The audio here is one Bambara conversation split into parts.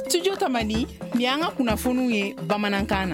Studio Tamani ni an ka kunnafoniw ye bamanankan na.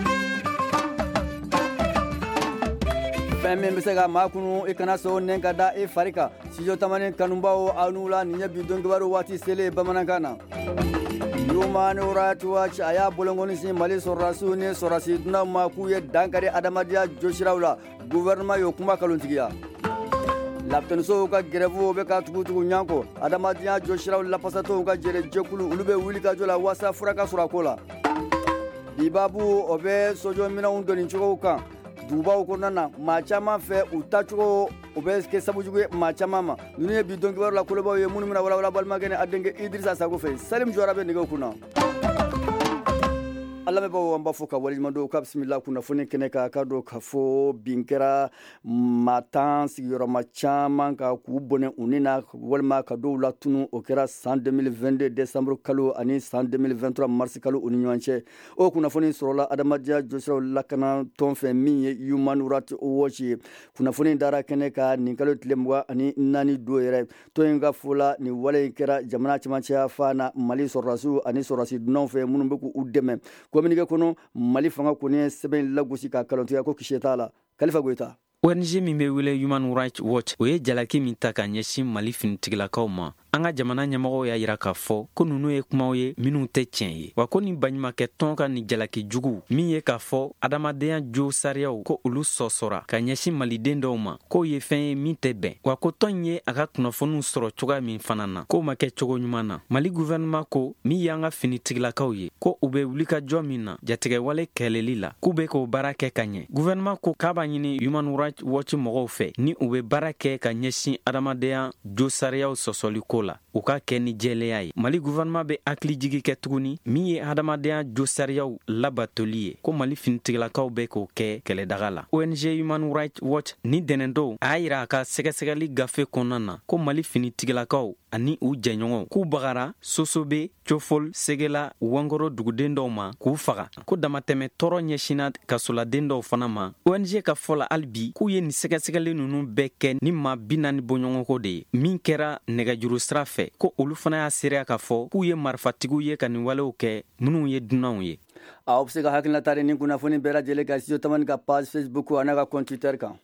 Fɛn min bɛ se ka maa kunu I kana so nɛn ka da I fari kan. Studio Tamani kanubaw aw n'u la nin ye bi don kibaru waati selen bamanankan na. Human Rights Watch a y'a bolongoni si Mali sɔrɔdasiw ni sɔrɔdasi dunnaw ma k'u ye dankari adamadenya jɔsiraw la. Gouvernement y'o kuma kalontigiya. Laptenisow ka grève bɛ ka tugutugu ɲanko adamadenya jɔsiraw lafasatɔw ka jɛrɛjɛkulu olu bɛ wuli ka jɔ la walasa fura ka sɔrɔ a ko la. Bibabu o bɛ sojɔminɛnw donni cogow kan. Dugubaw kɔnɔna na maa caman fɛ u tacogo o bɛ kɛ sababu ye maa caman ma. Ninnu ye bi don kibaru la kolobaw ye minnu bɛna walawala balimakɛ ni a denkɛ Idrissa Sago fɛ. Salim Jɔra bɛ nɛgɛw kunna. Alamɛbaw an b'a fɔ ka waleɲuman dɔn ka bisimila kunnafoni kɛnɛ kan ka don ka fɔ bin kɛra maa 10 sigiyɔrɔma caman ka k'u bɔnɛ u ni na walima ka dɔw latunu o kɛra san 2022 décembre kalo ani san 2023 mars kalo u ni ɲɔgɔn cɛ. O kunnafoni sɔrɔla adamadenya jɔsiraw lakana tɔn fɛ min ye Human Rights Watch ye. Kunnafoni dara kɛnɛ ka nin kalo tile 24 don yɛrɛ. Tɔn in ka fɔ la nin wale in kɛra jamana cɛmancɛya fa na Mali sɔrɔdasiw ani sɔrɔdasi dunnaw fɛ minnu bɛ k'u dɛmɛ. Communiqué kɔnɔ Mali fanga kɔni sɛbɛn lagosi ka kalontiya ko kisi t'a la. Kalifa Goita. ONG min bɛ wele Human Rights Watch o ye jalaki min ta ka ɲɛsin Mali finitigilakaw ma. An ka jamana ɲɛmɔgɔw y'a yira k'a fɔ ko ninnu ye kumaw ye minnu tɛ tiɲɛ ye. Wa ko nin baɲumankɛ tɔn ka nin jalaki jugu min ye k'a fɔ adamadenya jo sariyaw ko olu sɔsɔra ka ɲɛsin maliden dɔw ma k'o ye fɛn ye min tɛ bɛn. Wa ko tɔn ye a ka kunnafoniw sɔrɔ cogoya min fana na k'o ma kɛ cogo ɲuman na. Mali gouvernement ko min y'an ka finitigilakaw ye ko u bɛ wuli ka jɔ min na jatigɛwale kɛlɛli la k'u bɛ k'o baara kɛ ka ɲɛ. Gouvernement ko k'a b'a ɲini Human Rights Watch mɔgɔw fɛ ni u bɛ baara kɛ ka ɲɛsin adamadenya jo sariyaw sɔsɔli ko la u ka kɛ ni jɛlenya ye. Mali gouvernement bɛ hakili jigi kɛ tuguni min ye adamadenya jo sariyaw labatoli ye ko Mali finitigilakaw bɛ k'o kɛ kɛlɛdaga la. ONG Human Rights Watch ni dɛnɛndɔw a y'a yira a ka sɛgɛsɛgɛli gafe kɔnɔna na ko Mali finitigilakaw ani u jɛɲɔgɔnw k'u bagara Sosobe, Cofol, Segela, Wangoro duguden dɔw ma k'u faga ko damatɛmɛ tɔɔrɔ ɲɛsina kasoladen dɔw fana ma. ONG ka fɔ la hali bi k'u ye nin sɛgɛsɛgɛli ninnu bɛɛ kɛ ni maa 40 bɔɲɔgɔnko de ye min kɛra nɛgɛjuru sira fɛ ko olu fana y'a seereya k'a fɔ k'u ye marifatigiw ye ka nin walew kɛ minnu ye dunanw ye. Aw bɛ se ka hakilina ta ni kunnafoni bɛɛ lajɛlen ka Studio Tamani ka page Facebook a n'a ka compte Twitter kan.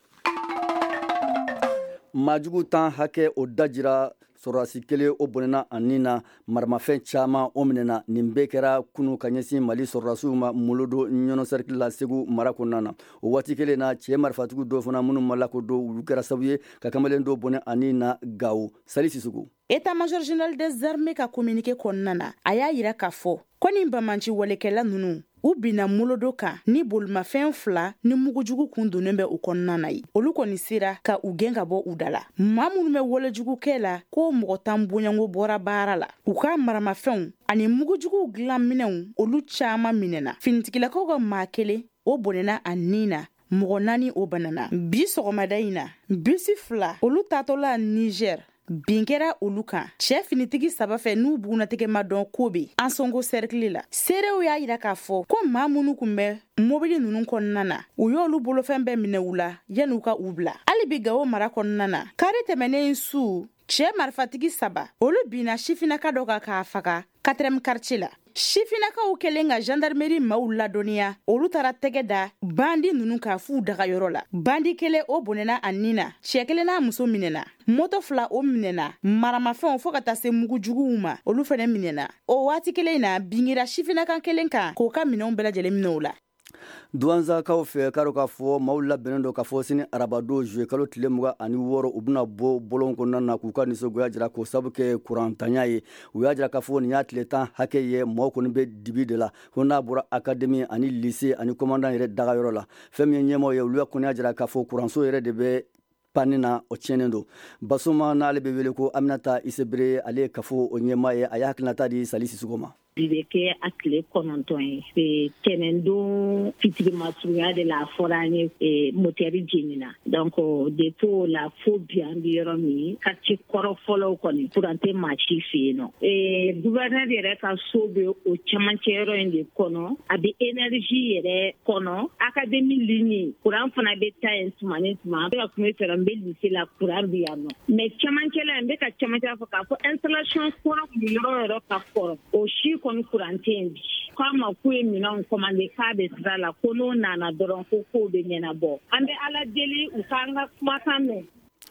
Maajugu 10 hakɛ o dajira sɔrɔdasi kelen o bɔnɛna ani na maramafɛn caman o minɛna nin bɛɛ kɛra kunu ka ɲɛsin Mali sɔrɔdasiw ma Molodo ɲɔnɔ cercle la Segu mara kɔnɔna na. O waati kelen na cɛ marifatigiw dɔw fana minnu ma lakodɔn olu kɛra sababu ye ka kamalen dɔw bɔnɛ ani na Gawo. Sali Sisugu. État-major général des armées ka communiqué kɔnɔna na a y'a yira k'a fɔ ko nin bamanci walekɛla ninnu u bina Molodo kan ni bolimafɛn 2 ni mugujugu kun donnen bɛ u kɔnɔna na ye. Olu kɔni sera ka u gɛn ka bɔ u da la. Maa minnu bɛ walejugu kɛ la ko mɔgɔ 10 bonyango bɔra baara la. U ka maramafɛnw ani mugujugu dilan minɛnw olu caman minɛna. Finitigilakaw ka maa kelen o bɔnɛna a nin na. Mɔgɔ 4 o banana. Bi sɔgɔmada in na bisi 2 olu tatɔla Niger bin kɛra olu kan. Cɛ finitigi 3 fɛ n'u bugunatigɛ ma dɔn ko be an songo cercle la. Seerew y'a yira k'a fɔ ko maa minnu kun bɛ mobili ninnu kɔnɔna na u y'olu bolofɛn bɛɛ minɛ u la yan'u ka u bila. Hali bi Gawo mara kɔnɔna na kari tɛmɛnen su cɛ marifatigi 3 olu bina sifinaka dɔ kan k'a faga 4e quartier la. Sifinakaw kelen ka gendarmerie maaw ladɔnniya olu taara tɛgɛ da bandi ninnu ka f'u dagayɔrɔ la. Bandi kelen o bɔnɛna a nin na cɛ kelen n'a muso minɛna. Moto 2 o minɛna. Maramafɛnw fo ka taa se mugujuguw ma olu fɛnɛ minɛna. O waati kelen na bingira sifinaka kelen kan k'o ka minɛnw bɛɛ lajɛlen minɛ o la. Duwanzakaw fɛ karo k'a fɔ maaw labɛnnen dɔ k'a fɔ sini arabadon juillet kalo tile 26 u bɛna bɔ bɔlɔn kɔnɔna na k'u ka nisɔngoya jira k'o sabu kɛ kurantanya ye. U y'a jira k'a fɔ nin y'a tile 10 hakɛ ye maaw kɔni bɛ dibi de la ko n'a bɔra académie ani lycée ani commandant yɛrɛ dagayɔrɔ la. Fɛn min ye ɲɛmaaw ye olu kɔni y'a jira k'a fɔ kuranso yɛrɛ de bɛ panni na o tiɲɛnen don. Basoma n'ale bɛ wele ko Aminata Isebere ale ye kafo o ɲɛmaa ye a y'a hakilinata di Sali Sisugo ma. Bi bɛ kɛ a tile 9 ye tɛnɛndon fitiri masurunya de la fɔra an ye motɛri jenina donc depuis la fo bi an bɛ yɔrɔ min quartier kɔrɔ fɔlɔw kɔni courant tɛ maa si fɛ yen nɔ gouverneur yɛrɛ ka so bɛ o cɛmancɛ yɔrɔ in de kɔnɔ a bɛ énergie yɛrɛ kɔnɔ académie ligne courant fana bɛ taa yen tuma ni tuma an bɛ ka kuma fɛ n bɛ lycée la courant bɛ yan nɔ mais cɛmancɛ la n bɛ ka cɛmancɛ fɔ k'a fɔ installation kɔrɔ yɔrɔ ka kɔrɔ o si kɔni kurante bi k'a ma k'u ye minɛnw commandé k'a bɛ sira la ko n'o nana dɔrɔn ko kow bɛ ɲɛnabɔ an bɛ ala deli u k'an ka kumakan mɛn.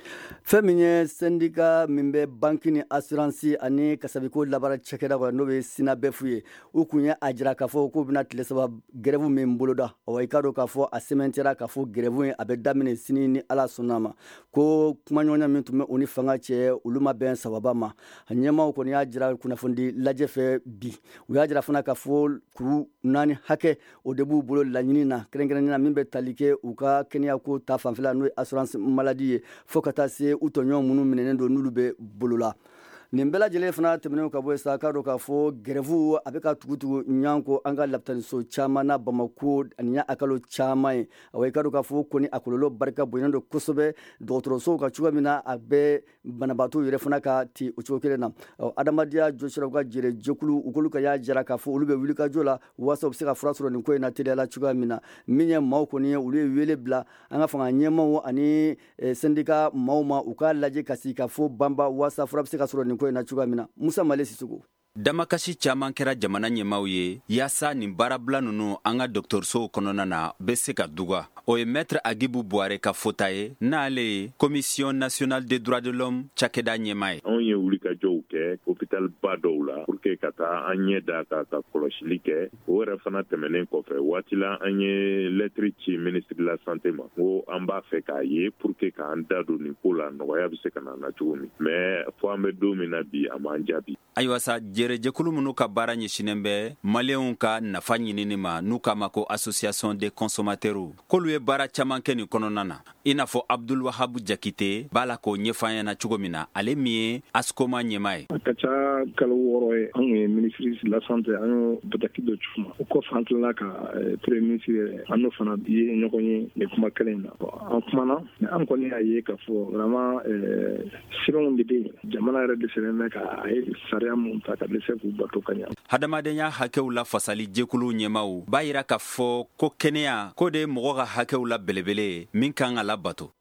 fɛn min ye syndicat min bɛ banki ni assurance ani kasabiko labara cɛkɛda kɔnɔ n'o bɛ sina bɛfu ye u kun ye a jira k'a fɔ k'u bɛna tile 3 grève min boloda i ka dɔn k'a fɔ a sɛmɛntiyara k'a fɔ grève in a bɛ daminɛ sini ni ala sɔnna ma ko kumaɲɔgɔnya min tun bɛ u ni fanga cɛ olu ma bɛn sababa ma a ɲɛmaaw kɔni y'a jira kunnafoni lajɛ fɛ bi u y'a jira fana k'a fɔ kuru 4 hakɛ o de b'u bolo laɲini na kɛrɛnkɛrɛnnenya min bɛ tali kɛ u ka kɛnɛyako ta fanfɛla n'o ye assurance maladie ye fo ka taa se u tɔɲɔgɔn minnu minɛnen don n'olu bɛ bolola nin bɛɛ lajɛlen fana tɛmɛnen ka bɔ sa k'a dɔn k'a fɔ grève a bɛ ka tugutugu ɲɔgɔn an ka lapitaniso caman na Bamako ani akalo caman ye i ka dɔn k'a fɔ kɔni a kɔlɔlɔ barika bonyana don kosɛbɛ dɔgɔtɔrɔsow ka cogoya min na a bɛ banabaatɔw yɛrɛ fana ka ti o cogo kelen na adamadenya jɔsiraw ka jɛrɛ jɛkulu u k'olu ka y'a jira k'a fɔ olu bɛ wuli ka jɔ la waasa u bɛ se ka fura sɔrɔ nin ko in na teliya la cogoya min na min ye maaw kɔni ye olu ye wele bila an ka fanga ɲɛmaaw ani syndicat maaw ma u k'a lajɛ ka sigi ka fɔ banba waasa fura bɛ se ka sɔrɔ nin ko in na cogoya min na Musa Male Sisoko. Damakasi caman kɛra jamana ɲɛmaaw ye yaasa nin baarabila ninnu an ka dɔgɔtɔrɔsow kɔnɔna na bɛ se ka duga o ye maître Agibu Buare ka fota ye n'ale ye commission nationale des droits de l'homme cakɛda ɲɛmaa ye. Anw ye wulikajɔw kɛ hôpital ba dɔw la pour que ka taa an ɲɛ da ka kɔlɔsili kɛ o yɛrɛ fana tɛmɛnen kɔfɛ waati la an ye lettre ci ministre de la santé ma ko an b'a fɛ k'a ye pour que k'an da don nin ko la nɔgɔya bɛ se ka na cogo min mais fo an bɛ don min na bi a m'an jaabi. Ayiwa sa jɛrɛjɛkulu minnu ka baara ɲɛsinen bɛ maliyɛnw ka nafa ɲinini ma n'u k'a ma ko association des consommateurs k'olu ye baara caman kɛ nin kɔnɔna na i n'a fɔ Abdul Wahabu Jakite b'a la k'o ɲɛfɔ an ɲɛna cogo min na ale min ye ASCOMA ɲɛmaa ye. A ka ca kalo 6 ye anw ye ministre de la santé an y'o bataki dɔ ci ma o kɔfɛ an tilala ka premier ministre an n'o fana ye ɲɔgɔn ye nin kuma kelen na an kumana an kɔni y'a ye k'a fɔ vraiment sɛbɛnw de bɛ yen jamana yɛrɛ dɛsɛlen bɛ ka a ye sariya mun ta ka dɛsɛ k'u bato ka ɲɛ. Hadamadenya hakɛw la fasali jɛkulu ɲɛmaaw b'a yira k'a fɔ ko kɛnɛya ko de ye mɔgɔ ka hakɛw la belebele ye min kan ka labato.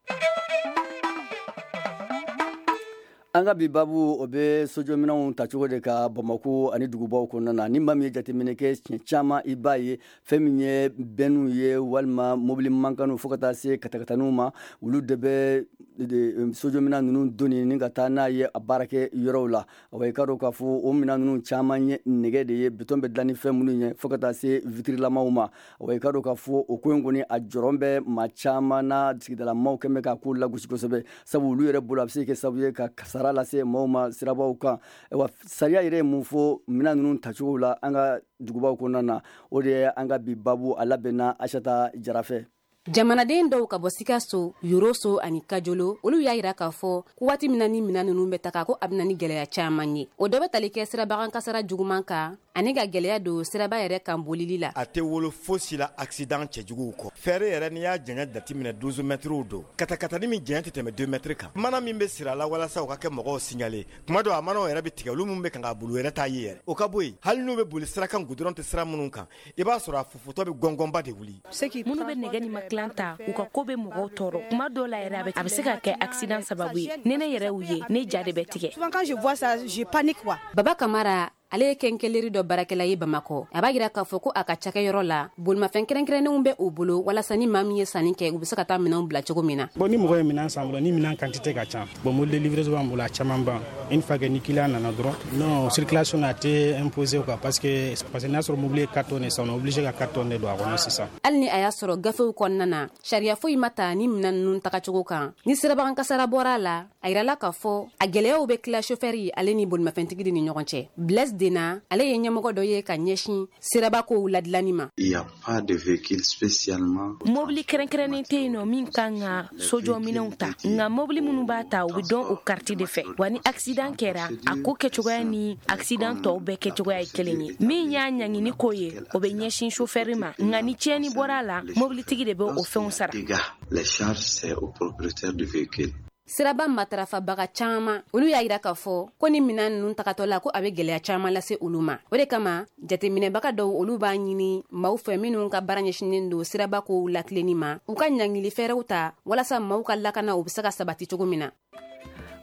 an ka bi babu o bɛ sojɔminɛnw tacogo de ka Bamako ani dugubaw kɔnɔna na ni maa min ye jateminɛ kɛ siɲɛ caman i b'a ye fɛn min ye bɛnniw ye walima mobili mankanw fo ka taa se katakataniw ma olu de bɛ sojɔminɛn ninnu donni ni ka taa n'a ye a baarakɛ yɔrɔw la i ka dɔn k'a fɔ o minɛn ninnu caman ye nɛgɛ de ye bitɔn bɛ dilan ni fɛn minnu ye fo ka taa se vitilamaw ma i ka dɔn k'a fɔ o ko in kɔni a jɔrɔ bɛ maa caman na sigidalamaw kɛn bɛ k'a ko lagosi kosɛbɛ sabu olu yɛrɛ bolo a bɛ se ka kɛ sababu ye ka kasara lase maaw ma sirabaw kan wa sariya yɛrɛ ye mun fɔ minɛn ninnu tacogo la an ka dugubaw kɔnɔna na o de ye an ka bi babu a labɛnna Asata Jara fɛ. Jamanaden dɔw ka bɔ Sikaso, Yoroso ani Kajolo olu y'a yira k'a fɔ ko waati min na ni minɛn ninnu bɛ taga ko a bɛna ni gɛlɛya caman ye o dɔ bɛ tali kɛ sirabakan kasara juguman kan ani ka gɛlɛya don siraba yɛrɛ kan bolili la. A tɛ wolo fosi la accident cɛjuguw kɔ fɛɛrɛ yɛrɛ n'i y'a janya jate minɛ 12 mètres don katakatani min janya tɛ tɛmɛ 2 mètres kan mana min bɛ sira la walasa u ka kɛ mɔgɔw signaler kuma dɔw a manaw yɛrɛ bɛ tigɛ olu min bɛ kan k'a bolo yɛrɛ t'a ye yɛrɛ o ka bɔ yen hali n'u bɛ boli sira kan goudron tɛ sira minnu kan i b'a sɔrɔ a fufutɔ bɛ gɔngɔnba de wuli. minnu bɛ nɛgɛ ni maklan ta u ka ko bɛ mɔgɔw tɔɔrɔ kuma dɔw la yɛrɛ a bɛ se ka kɛ accident sababu ye ni ne yɛrɛ y'u ye ne ja de bɛ tigɛ. Souvent quand je vois ça je panique quoi. Baba Kamara ale ye kɛnkeleri dɔ baarakɛla ye Bamako a b'a yira k'a fɔ ko a ka cakɛyɔrɔ la bolimafɛn kɛrɛnkɛrɛnnenw bɛ u bolo walasa ni maa min ye sanni kɛ u bɛ se ka taa minɛnw bila cogo min na. Bon ni mɔgɔ ye minɛn san bolo ni minɛn quantité ka ca bon mobile de livraison b'an bolo a caman ban une fois que ni client nana dɔrɔn non circulation a tɛ imposer quoi parce que n'a sɔrɔ mobile ye 4 tonnes ye sisan on est obligé ka 4 tonnes de don a kɔnɔ sisan. Hali ni a y'a sɔrɔ gafew kɔnɔna na sariya foyi ma ta ni minɛn ninnu tagacogo kan ni sirabakan kasara bɔra a la a yirala k'a fɔ a gɛlɛyaw bɛ tila chauffeur ye ale ni bolimafɛntigi de ni ɲɔgɔn cɛ. Blaise Dena ale ye ɲɛmɔgɔ dɔ ye ka ɲɛsin sirabakow ladilanni ma. Il y a pas de véhicule spécialement. Mobili kɛrɛnkɛrɛnnen tɛ yen nɔ min kan ka sojɔminɛnw ta nka mobili minnu b'a ta u bɛ dɔn o quartier de fɛ wa ni accident kɛra a ko kɛcogoya ni accident tɔw bɛɛ kɛcogoya ye kelen ye min y'a ɲangini ko ye o bɛ ɲɛsin chauffeur ma nka ni tiɲɛni bɔra a la mobilitigi de bɛ o fɛnw sara. Les charges c'est au propriétaire du véhicule. Siraba matarafabaga caman olu y'a yira k'a fɔ ko ni minɛn ninnu tagatɔ la ko a bɛ gɛlɛya caman lase olu ma o de kama jateminɛbaga dɔw olu b'a ɲini maaw fɛ minnu ka baara ɲɛsinnen don sirabakow latilenni ma u ka ɲangili fɛɛrɛw ta walasa maaw ka lakana u bɛ se ka sabati cogo min na.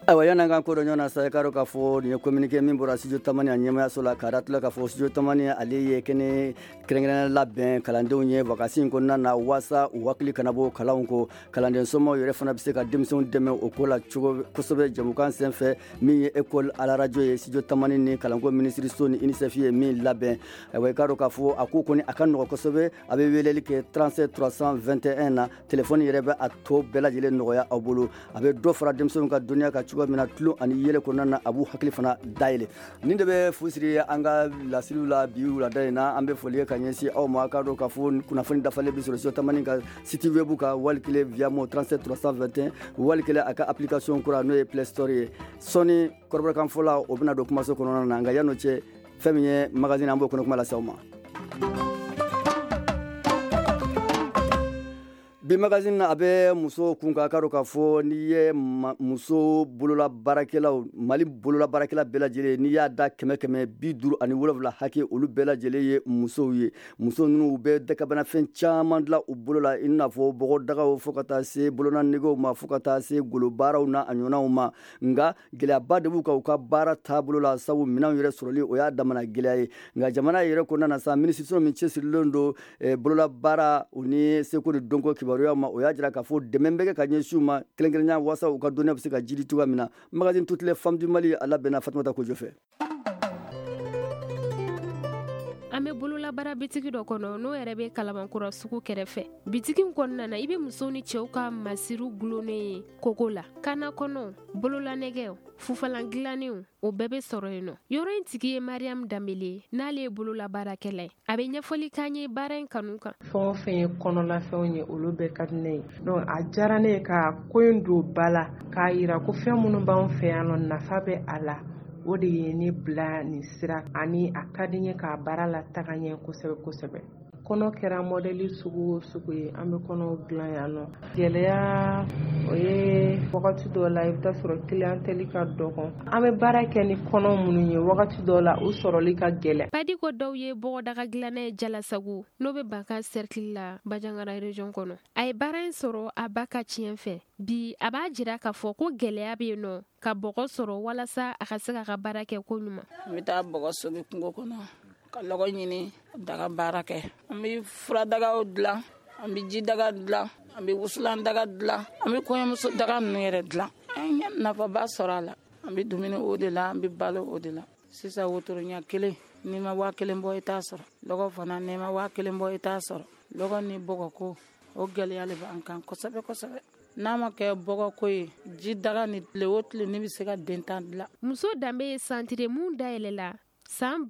awa yana kan ko do nyona sa karo ka fo ni communiquer min bora studio tamani a nyema so la karat la ka fo studio tamani ali ye kene krengren la ben kalande nye vacances ko na wasa wakli kanabo kalon ko kalande somo yore fana bise ka demson deme o ko la chugo kosobe jamukan senfe mi école à la radio ye studio tamani ni kalango ministry soni unicef ye mi laben awa karo ka fo akoko ni akan no kosobe abe weleli ke 37 321 na téléphone yere be ato bela jele noya abulu abe do fara demson ka dunia ka chugo mina tlu ani yele ko nana abu hakli fana daile ninde be fusiri anga la silula biula daina ambe folie kanyesi au mwakado ka fon kuna foni dafale bi solution tamani ka site web ka walkile via mo 37 321 walkile aka application kura no Play Store soni korba kan fola obina document so kono nanga yano che feminye magazine ambo kono kuma la sawma bi magazine na abe muso kunka karo ka fo ni ye muso bolola barakela mali bolola barakela bela jele ni ya da keme bi duru ani wolofla hake olu bela jele ye muso nunu be de ka bana fen chaman la u bolola inna fo bogo daga o fokata se bolona nego ma fokata se golo baraw na anyona ma nga gele abade buka u ka bara tabulo la sawu minan yere soroli o ya damana gele nga jamana yere ko nana sa ministre min chesi londo bolola bara uni se ko donko ma o yajira ka fo demembeke ka nyeshuma kelengelenya wasa u ka donna bise ka jidi tuga mina magazine toutes les femmes du Mali ala bena Fatmata ko jofe ame bolola bara bitiki do kono no yɛrɛ be kalamankura sugu kɛrɛfɛ bitiki kɔnɔna na i be musow ni cɛw ka masiru gulone koko la kana kɔnɔ bolola nɛgɛw fufalan gilanew o bɛɛ be sɔrɔ yen nɔ yɔrɔ in tigi ye Mariam Dambele n'ale ye bolola baarakɛla ye a be ɲɛfɔli k'an ye baara in kanu kan fɛn o fɛn ye kɔnɔlafɛnw ye olu bɛɛ ka di ne ye donc a diyara ne ye ka ko in don ba la k'a yira ko fɛn minnu b'an fɛ yan nɔ nafa bɛ a la o de ye ne bila nin sira ani a ka di n ye k'a baara la taga ɲɛ kosɛbɛ kosɛbɛ kɔnɔ kɛra mɔdɛli sugu o sugu ye an bɛ kɔnɔw dilan yan nɔ gɛlɛya o ye wagati dɔw la i bɛ taa sɔrɔ clientèle ka dɔgɔ an bɛ baara kɛ ni kɔnɔ minnu ye wagati dɔw la u sɔrɔli ka gɛlɛ padi ko dɔw ye bɔgɔdaga dilanna ye Jalasago n'o bɛ Baka cercle la Bajangara region kɔnɔ a ye baara in sɔrɔ a ba ka tiɲɛ fɛ bi a b'a jira k'a fɔ ko gɛlɛya bɛ yen nɔ ka bɔgɔ sɔrɔ walasa a ka se k'a ka baara kɛ ko ɲuman n bɛ taa bɔgɔ sobi kungo kɔnɔ ka lɔgɔ ɲini daga baara kɛ an bɛ fura dagaw dilan an bɛ ji daga dilan an bɛ wusulan daga dilan an bɛ kɔɲɔmuso daga ninnu yɛrɛ dilan an ye nafaba sɔrɔ a la an bɛ dumuni o de la an bɛ balo o de la sisan wotoro ɲɛ kelen n'i ma 1000 bɔ i t'a sɔrɔ lɔgɔ fana n'i ma 1000 bɔ i t'a sɔrɔ lɔgɔ ni bɔgɔ ko o gɛlɛya le b'an kan kosɛbɛ kosɛbɛ n'a ma kɛ bɔgɔ ko ye ji daga ni tile o tile ne bɛ se ka den tan dilan muso danbe ye santire mun dayɛlɛla san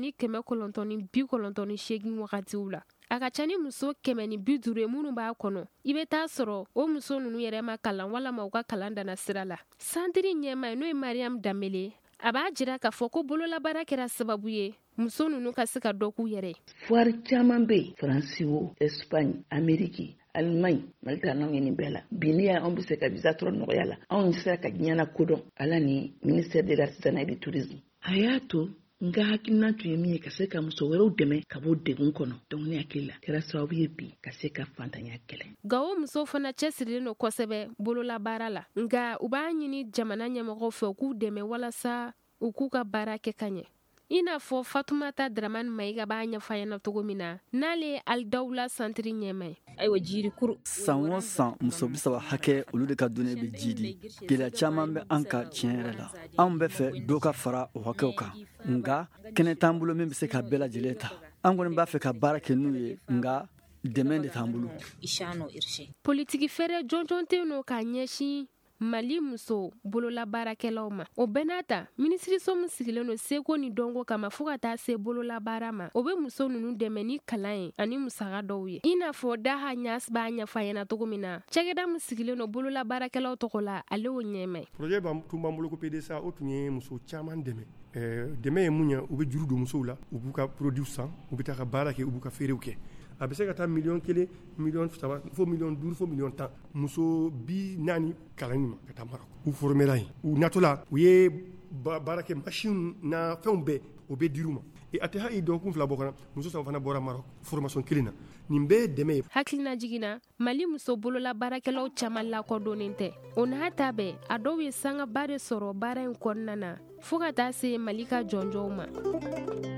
1998 wagatiw la a ka ca ni muso 150 ye minnu b'a kɔnɔ i bɛ taa sɔrɔ o muso ninnu yɛrɛ ma kalan walama u ka kalan danna sira la santiri ɲɛma ye n'o ye Mariam Dambele a b'a jira k'a fɔ ko bololabaara kɛra sababu ye muso ninnu ka se ka dɔ k'u yɛrɛ foire caman bɛ yen Faransi o Espagne Amérique Allemagne Mali ta n'anw ye nin bɛɛ la bi ne y'anw bɛ se ka visa sɔrɔ nɔgɔya la anw sera ka diɲɛna kodɔn ala ni ministère de l'artisanat et du tourisme a y'a to n ka hakilina tun ye min ye ka se ka muso wɛrɛw dɛmɛ ka bɔ degun kɔnɔ donc ne hakili la kɛra sababu ye bi ka se ka fantanya kɛlɛ Gawo muso fana cɛsirilen don kosɛbɛ bololabaara la nka u b'a ɲini jamana ɲɛmɔgɔw fɛ u k'u dɛmɛ walasa u k'u ka baara kɛ ka ɲɛ i n'a fɔ Fatumata Dramani Mayiga b'a ɲɛfɔ ɲɛna cogo min na n'ale ye Aldawula santiri ɲɛma ye ayiwa jiri kuru san o san muso 30 hakɛ olu de ka dɔnni bɛ jidi gɛlɛya caman bɛ an ka tiɲɛ yɛrɛ la anw bɛ fɛ dɔ ka fara o hakɛw kan nka kɛnɛ t'an bolo min bɛ se ka bɛɛ lajɛlen ta an kɔni b'a fɛ ka baara kɛ n'u ye nka dɛmɛ de t'an bolo politiki fɛrɛ jɔnjɔn tɛ yen nɔ k'a ɲɛsin Mali muso bololabaarakɛlaw ma o bɛɛ n'a ta minisiriso min sigilen don seko ni dɔnko kama fo ka taa se bololabaara ma o bɛ muso ninnu dɛmɛ ni kalan ye ani musaka dɔw ye i n'a fɔ Daha Ɲas b'a ɲɛfɔ a ɲɛna cogo min na cɛkɛda min sigilen don bololabaarakɛlaw tɔgɔ la ale y'o ɲɛma ye projet tun b'an bolo ko PDSA o tun ye muso caman dɛmɛ dɛmɛ ye mun ye u bɛ juru don musow la u b'u ka produits san u bɛ taa ka baara kɛ u b'u ka feerew kɛ a bɛ se ka taa 1,000,000 1,3 fo 1,5 fo 1,10 muso 40 kalanni ma ka taa Maroc u formera yen u natɔla u ye baara kɛ machine na fɛnw bɛɛ o bɛ dir'u ma ate ha i dɔn kun fila bɔ kana muso saba fana bɔra Maroc formation kelen na nin bɛɛ dɛmɛ ye. Hakilina jiginna Mali muso bolola baarakɛlaw caman lakodɔnnen tɛ. O n'a ta bɛɛ a dɔw ye sangaba de sɔrɔ baara in kɔnɔna na fo ka taa se Mali ka jɔnjɔw ma.